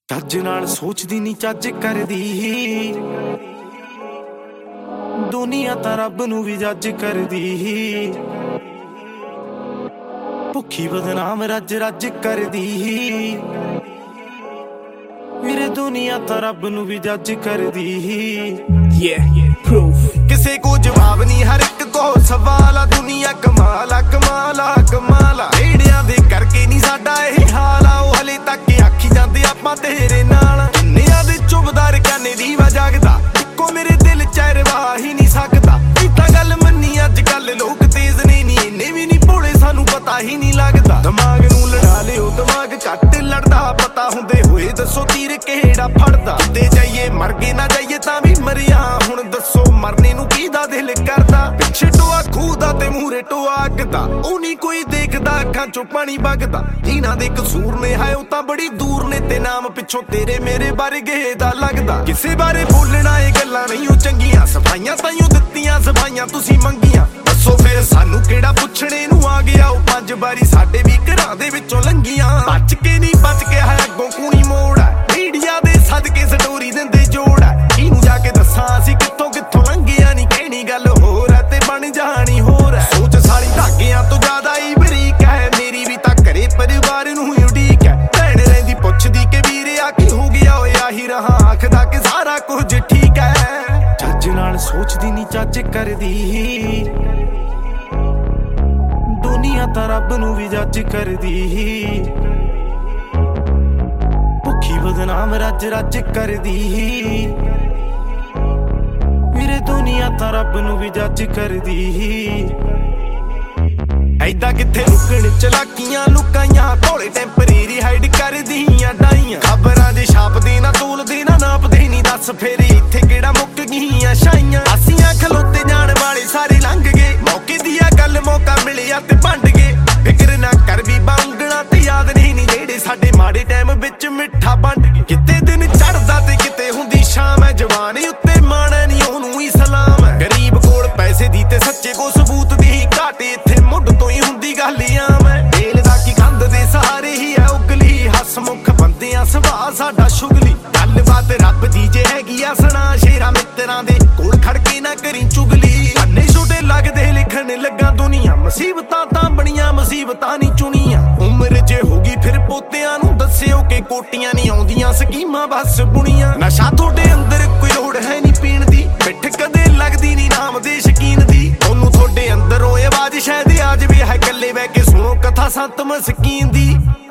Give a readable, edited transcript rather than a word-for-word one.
ਚੱਜ ਨਾਲ ਸੋਚਦੀ ਨੀ ਚੱਜ ਕਰਦੀ, ਦੁਨੀਆ ਤਾਂ ਰੱਬ ਨੂੰ ਵੀ ਜੱਜ ਕਰਦੀ। ਭੁੱਖੀ ਬਦਨਾਮ ਰੱਜ ਰੱਜ ਕਰਦੀ, ਵੀਰੇ ਦੁਨੀਆ ਤਾਂ ਰੱਬ ਨੂੰ ਵੀ ਜੱਜ ਕਰਦੀ। ਕਿਸੇ ਕੋ ਜਵਾਬ ਨਹੀਂ, ਹਰ ਇੱਕ ਕੋ ਸਵਾਲ ਆ। ਦੁਨੀਆ ਕਮਾਲ ਆ, ਕਮਾਲ ਆ, ਕਮਾਲ ਆ। ਢੇੜਿਆਂ ਦੇ ਕਰਕੇ ਨਹੀਂ ਸਾਡਾ ਇਹ ਹਾਲ ਆ। ਉਹ ਹਲੇ ਤੱਕ ਆਖੀ ਜਾਂਦੇ ਆਪਾਂ ਤੇਰੇ ਨਾਲ। ਕਿੰਨਿਆਂ ਦੇ ਚੁੱਭਦਾਰ ਕਾਨੇ ਦੀਵਾ ਜਾਗਦਾ, ਇੱਕੋ ਮੇਰੇ ਦਿਲ ਚ ਰਵਾ ਹੀ ਨਹੀਂ ਸਕਦਾ। ਇੱਦਾਂ ਗੱਲ ਮੰਨੀ ਅੱਜ ਕੱਲ ਲੋਕ ਤੇਜ਼ ਨੇ ਨੀ, ਇੰਨੇ ਵੀ ਨਹੀਂ ਭੋਲੇ ਸਾਨੂੰ ਪਤਾ ਹੀ ਨਹੀਂ ਲੱਗਦਾ। ਦਿਮਾਗ ਨੂੰ ਲੜਾ ਲਿਓ, ਦਿਮਾਗ ਘੱਟ ਲੜਦਾ। ਪਤਾ ਹੁੰਦੇ ਹੋਏ ਦੱਸੋ ਤੀਰ ਕਿਹੜਾ ਫੜਦਾ। ਤੇ ਜਾਈਏ ਮਰ ਗਏ ਨਾ ਜਾਈਏ ਤਾਂ ਵੀ ਮਰਿਆ। ਹੁਣ ਦੱਸੋ ਮਰਨੇ ਨੂੰ ਕਿਹਦਾ ਦਿਲ ਕਰਦਾ। ਪਿੱਛੇ ਟੋਆ ਖੂਹ ਦਾ ਤੇ ਮੂਹਰੇ ਟੋਆ ਅੱਗ ਦਾ, ਉਹ ਨਹੀਂ ਕੋਈ ਦੇਖਦਾ, ਅੱਖਾਂ ਚੋਂ ਪਾਣੀ ਵਗਦਾ। ਜਿਨ੍ਹਾਂ ਦੇ ਕਸੂਰ ਨੇ ਹਾਏ ਉਹ ਤਾਂ ਬੜੀ ਦੂਰ ਨੇ, ਤੇ ਨਾਮ ਪਿੱਛੋਂ ਤੇਰੇ ਮੇਰੇ ਵਰਗੇ ਦਾ ਲੱਗਦਾ। ਕਿਸੇ ਬਾਰੇ ਬੋਲਣਾ ਇਹ ਗੱਲਾਂ ਨਹੀਂ ਉਹ ਚੰਗੀਆਂ, ਸਫਾਈਆਂ ਤਾਈਓ ਦਿੱਤੀਆਂ ਸਫਾਈਆਂ ਤੁਸੀਂ ਮੰਗੀਆਂ। ਦੱਸੋ ਫਿਰ ਸਾਨੂੰ ਕਿਹੜਾ ਪੁੱਛਣੇ ਨੂੰ ਆ ਗਿਆ। ਉਹ 5 ਵਾਰੀ ਸਾਡੇ ਵੀ ਘਰਾਂ ਦੇ ਵਿੱਚੋਂ ਲੰਘੀਆਂ। ਬਚ ਕੇ ਨਹੀਂ ਬਚ ਕੇ ਹੈ ਅੱਗੋਂ ਕੂਣੀ ਮੋੜ ਆ। ਮੀਡੀਆ ਦੇ ਸਦਕੇ ਸਟੋਰੀ ਦਿੰਦੇ ਜੋੜ ਆ। ਇਹਨੂੰ ਜਾ ਕੇ ਦੱਸਾਂ ਅਸੀਂ ਕਿੱਥੋਂ ਕਿੱਥੋਂ ਲੰਘਿਆ। ਨਹੀਂ ਕਹਿਣੀ ਗੱਲ ਹੋਰ ਹੈ ਤੇ ਬਣ ਜਾਣੀ ਹੋਰ ਹੈ। ਸੋਚ ਸਾਰੀ ਧਾਗਿਆਂ ਤੋਂ ਜ਼ਿਆਦਾ ਹੀ ਬਰੀਕ ਹੈ। ਮੇਰੀ ਵੀ ਤਾਂ ਘਰੇ ਪਰਿਵਾਰ ਨੂੰ ਹੀ ਉਡੀਕ ਹੈ। ਭੈਣ ਰਹਿੰਦੀ ਪੁੱਛਦੀ ਕਿ ਵੀਰੇ ਆ ਕੀ ਹੋ ਗਿਆ। ਓਏ ਆਹੀ ਰਹਾ ਆਖਦਾ ਕਿ ਸਾਰਾ ਕੁਝ ਠੀਕ ਹੈ। ਚੱਜ ਨਾਲ ਸੋਚਦੀ ਨਹੀਂ ਚੱਜ ਕਰਦੀ, ਦੁਨੀਆ ਤਾਂ ਰੱਬ ਨੂੰ ਵੀ ਜੱਜ ਕਰਦੀ। ਭੁੱਖੀ ਬਦਨਾਮ ਰੱਜ ਰੱਜ ਕਰਦੀ, ਵੀਰੇ ਦੁਨੀਆ ਤਾਂ ਰੱਬ ਨੂੰ ਵੀ ਜੱਜ ਕਰਦੀ। ਐਦਾਂ ਕਿੱਥੇ ਲੁਕਣ ਚਲਾਕੀਆਂ ਲੁਕਾਈਆਂ, ਭੋਲੇ ਟੈਂਪਰੇਰੀ ਹਾਈਡ ਕਰਦੀਆਂ ਡਾਈਆਂ। ਖਬਰਾਂ ਦੇ ਛਾਪਦੇ ਨਾ ਤੋਲਦੇ ਨਾ ਨਾਪਦੇ ਨਹੀਂ, ਦੱਸ ਫੇਰ ਇੱਥੇ ਕਿਹੜਾ ਮੁੱਕ ਗਈਆਂ ਛਾਈਆਂ। ਆਸੀਆਂ ਖਲੋਤੇ ਜਾਣ ਵਾਲੇ ਸਾਰੇ ਲੰਘ ਗਏ, ਮੌਕੇ ਦੀ ਆ ਗੱਲ ਮੌਕਾ ਮਿਲਿਆ ਤੇ ਵੰਡ ਗਏ। ਫਿਕਰ ਨਾ ਕਰ ਵੀ ਬਾਂਗਣਾ ਤੇ ਯਾਦ ਨਹੀਂ ਜਿਹੜੇ ਸਾਡੇ ਮਾੜੇ ਟਾਈਮ ਵਿੱਚ ਮਿੱਠਾ ਵੰਡ ਗਏ। ਕਿਤੇ ਦਿਨ ਚੜਦਾ ਤੇ ਕਿਤੇ ਹੁੰਦੀ ਸ਼ਾਮ ਹੈ। ਜਵਾਨ ਉੱਤੇ ਮਾਣ ਨਹੀਂ ਉਹਨੂੰ ਹੀ ਸਲਾਮ ਹੈ। ਗਰੀਬ ਕੋਲ ਪੈਸੇ ਦੀ ਤੇ ਸੱਚੇ ਕੋ ਸਬੂਤ ਦੀ ਘਾਟ, ਇੱਥੇ ਮੁੱਢ ਤੋਂ ਹੀ ਹੁੰਦੀ ਗੱਲ ਆਮ ਹੈ। ਵੇਲ ਦਾ ਕੀ ਕੰਧ ਦੇ ਸਹਾਰੇ ਹੀ ਹੈ ਉਗਲੀ, ਹਸਮੁਖ ਬੰਦਿਆਂ ਸੁਭਾਅ ਸਾਡਾ ਸ਼ੁਗਲੀ। ਗੱਲਬਾਤ ਰੱਬ ਦੀ ਜੇ ਹੈਗੀ ਆ ਸੁਣਾ, ਸ਼ੇਰਾਂ ਮਿੱਤਰਾਂ ਦੇ ਕੋਲ ਖੜ ਕੇ ਨਾ ਕਰੀ ਚੁਗਲੀ। ਅੰਨੇ ਛੋਟੇ ਲੱਗਦੇ ਲਿਖਣ ਲੱਗਾ ਦੁਨੀਆ, ਮੁਸੀਬਤਾਂ ਤਾਂ ਬਣੀਆਂ ਮੁਸੀਬਤਾਂ ਨਹੀਂ ਚੁਣੀਆਂ। ਉਮਰ ਜੇ ਹੋਗੀ ਫਿਰ ਪੋਤਿਆਂ ਨੂੰ ਦੱਸਿਓ ਕਿ ਕੋਟੀਆਂ ਨਹੀਂ ਆਉਂਦੀਆਂ ਸਕੀਮਾਂ ਬਸ ਬੁਣੀਆਂ। ਨਸ਼ਾ ਤੁਹਾਡੇ ਅੰਦਰ ਕੋਈ ਲੋੜ ਹੈ ਨਹੀਂ ਪੀਣ ਦੀ, ਪਿੱਠ ਕਦੇ ਲੱਗਦੀ ਨਹੀਂ ਨਾਮ ਦੇ ਸ਼ਕੀਨ ਦੀ। ਉਹਨੂੰ ਤੁਹਾਡੇ ਅੰਦਰੋਂ ਆਵਾਜ਼ ਸ਼ਾਇਦ ਆ ਜਾਵੇ, ਹੈ ਇਕੱਲੇ ਬਹਿ ਕੇ ਸੁਣੋ ਕਥਾ ਸੰਤ ਮਸਕੀਨ ਦੀ।